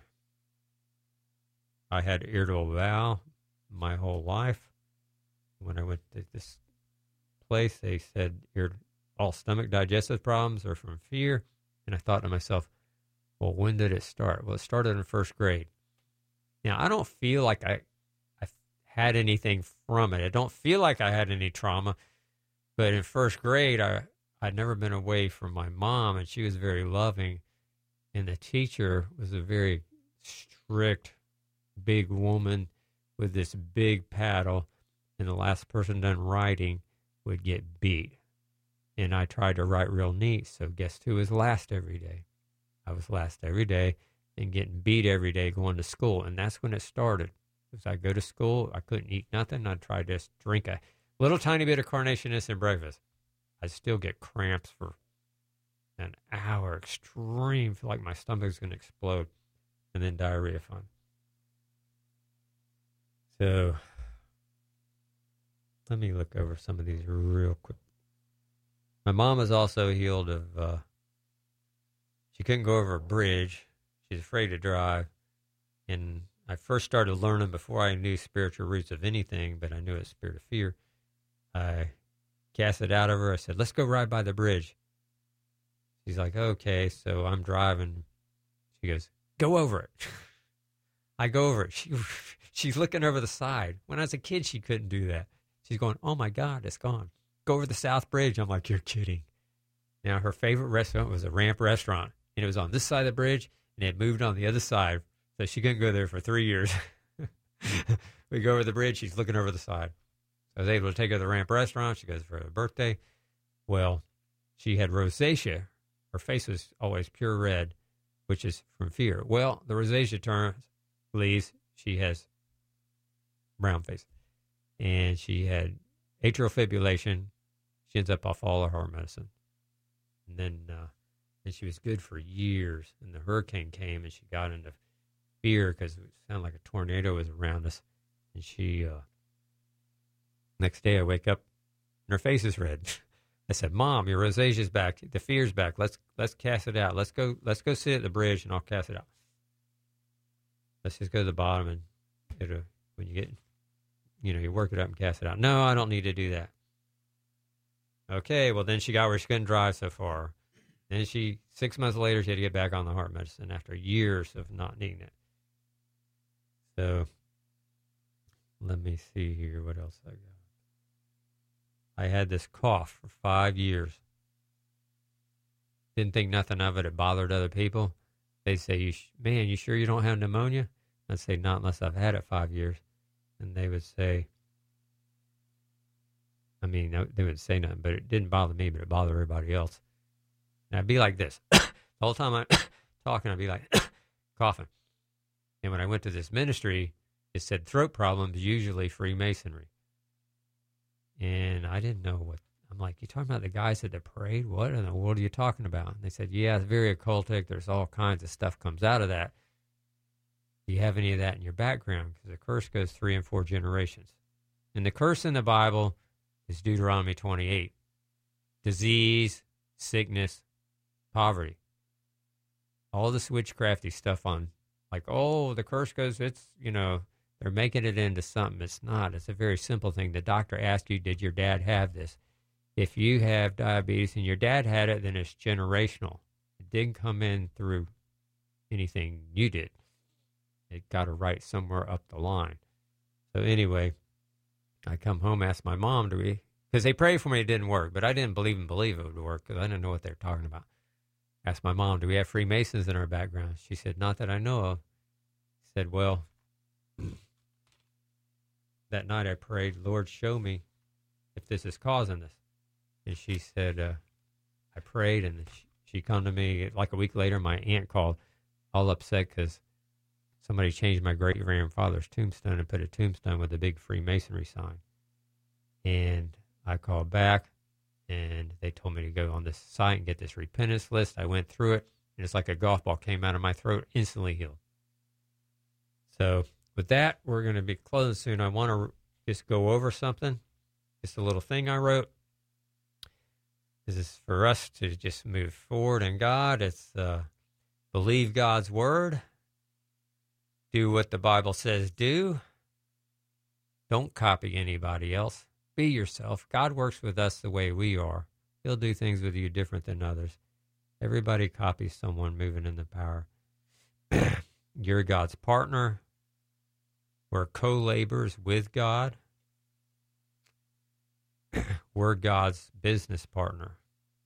I had irritable bowel my whole life. When I went to this place, they said all stomach digestive problems are from fear. And I thought to myself, well, when did it start? Well, it started in first grade. Now, I don't feel like I, I had anything from it. I don't feel like I had any trauma. But in first grade, I, I'd never been away from my mom, and she was very loving. And the teacher was a very strict, big woman with this big paddle. And the last person done writing would get beat. And I tried to write real neat, so guess who was last every day? I was last every day and getting beat every day going to school. And that's when it started. As I go to school, I couldn't eat nothing. I'd try to just drink a little tiny bit of Carnation instant breakfast. I'd still get cramps for an hour, extreme, feel like my stomach's going to explode, and then diarrhea fun. So let me look over some of these real quick. My mom was also healed of, uh, she couldn't go over a bridge. She's afraid to drive. And I first started learning before I knew spiritual roots of anything, but I knew it's spirit of fear. I cast it out of her. I said, let's go ride by the bridge. She's like, okay. So I'm driving. She goes, go over it. I go over it. She, she's looking over the side. When I was a kid, she couldn't do that. She's going, oh my God, it's gone. Go over the South Bridge. I'm like, you're kidding. Now, her favorite restaurant was a Ramp restaurant, and it was on this side of the bridge, and it had moved on the other side, so she couldn't go there for three years. We go over the bridge. She's looking over the side. I was able to take her to the Ramp restaurant. She goes for her birthday. Well, she had rosacea. Her face was always pure red, which is from fear. Well, the rosacea turns, leaves. She has brown face, and she had atrial fibrillation. She ends up off all her heart medicine. And then uh, and she was good for years. And the hurricane came, and she got into fear because it sounded like a tornado was around us. And she, uh, next day I wake up, and her face is red. I said, Mom, your rosacea's back. The fear's back. Let's let's cast it out. Let's go Let's go sit at the bridge, and I'll cast it out. Let's just go to the bottom, and it'll, when you get, you know, you work it up and cast it out. No, I don't need to do that. Okay, well, then she got where she couldn't drive so far. Then she, six months later, she had to get back on the heart medicine after years of not needing it. So, let me see here what else I got. I had this cough for five years. Didn't think nothing of it. It bothered other people. They'd say, "You sh- man, you sure you don't have pneumonia?" I'd say, not unless I've had it five years. And they would say, I mean, they wouldn't say nothing, but it didn't bother me, but it bothered everybody else. And I'd be like this. The whole time I'm talking, I'd be like coughing. And when I went to this ministry, it said throat problems, usually Freemasonry. And I didn't know what, I'm like, you talking about the guys at the parade? What in the world are you talking about? And they said, yeah, it's very occultic. There's all kinds of stuff comes out of that. Do you have any of that in your background? Because the curse goes three and four generations. And the curse in the Bible is Deuteronomy twenty-eight. Disease, sickness, poverty. All this witchcrafty stuff on, like, oh, the curse goes, it's, you know, they're making it into something. It's not. It's a very simple thing. The doctor asked you, did your dad have this? If you have diabetes and your dad had it, then it's generational. It didn't come in through anything you did. It got it right somewhere up the line. So anyway, I come home, ask my mom, do we, because they prayed for me, it didn't work, but I didn't believe and believe it would work because I didn't know what they were talking about. Asked my mom, do we have Freemasons in our background? She said, not that I know of. I said, well, that night I prayed, Lord, show me if this is causing this. And she said, uh, I prayed, and she, she come to me, like a week later, my aunt called, all upset because somebody changed my great-grandfather's tombstone and put a tombstone with a big Freemasonry sign. And I called back, and they told me to go on this site and get this repentance list. I went through it, and it's like a golf ball came out of my throat, instantly healed. So with that, we're going to be closing soon. I want to just go over something, just a little thing I wrote. This is for us to just move forward in God. It's uh, believe God's word. Do what the Bible says do. Don't copy anybody else. Be yourself. God works with us the way we are. He'll do things with you different than others. Everybody copies someone moving in the power. You're God's partner. We're co-laborers with God. We're God's business partner.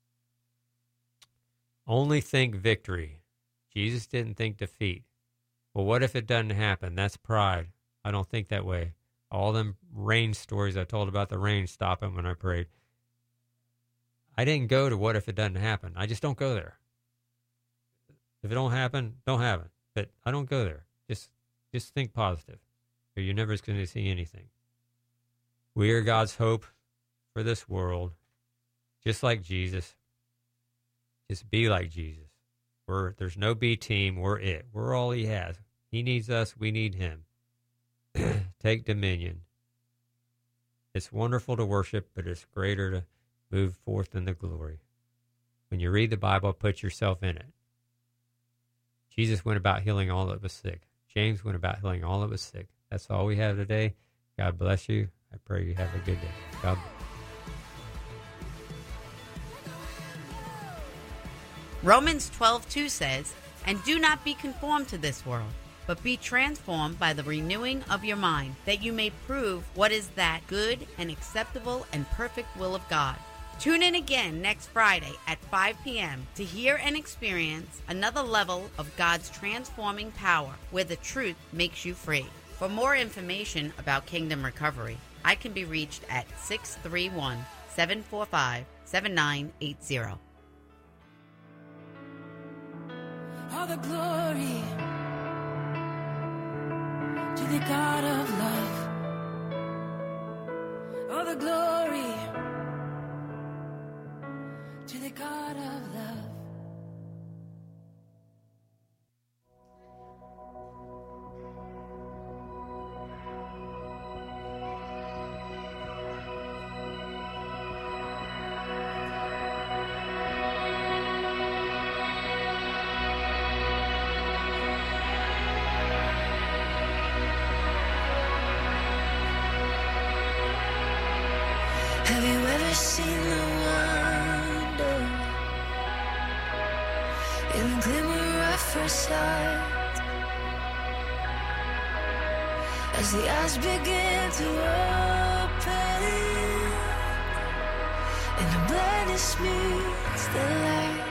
Only think victory. Jesus didn't think defeat. Well, what if it doesn't happen? That's pride. I don't think that way. All them rain stories I told about the rain stopping when I prayed. I didn't go to what if it doesn't happen. I just don't go there. If it don't happen, don't have it. But I don't go there. Just just think positive, or you're never going to see anything. We are God's hope for this world, just like Jesus. Just be like Jesus. We're, there's no B team. We're it. We're all he has. He needs us. We need him. Take dominion. It's wonderful to worship, but it's greater to move forth in the glory. When you read the Bible, put yourself in it. Jesus went about healing all that was sick. James went about healing all that was sick. That's all we have today. God bless you. I pray you have a good day. God bless. Romans twelve two says, and do not be conformed to this world, but be transformed by the renewing of your mind, that you may prove what is that good and acceptable and perfect will of God. Tune in again next Friday at five p.m. to hear and experience another level of God's transforming power, where the truth makes you free. For more information about Kingdom Recovery, I can be reached at six three one, seven four five, seven nine eight zero. All the glory to the God of love. All the glory to the God of love. Have you ever seen the wonder in the glimmer of first sight? As the eyes begin to open and the blindness meets the light.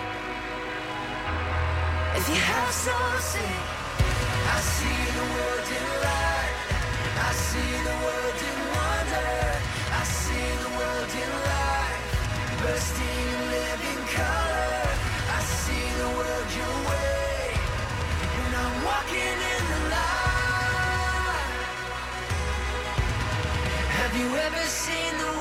If you have soul, sing. I see the world in light. I see the world in wonder. I see the world in light, bursting in living color. I see the world your way, when I'm walking in the light. Have you ever seen the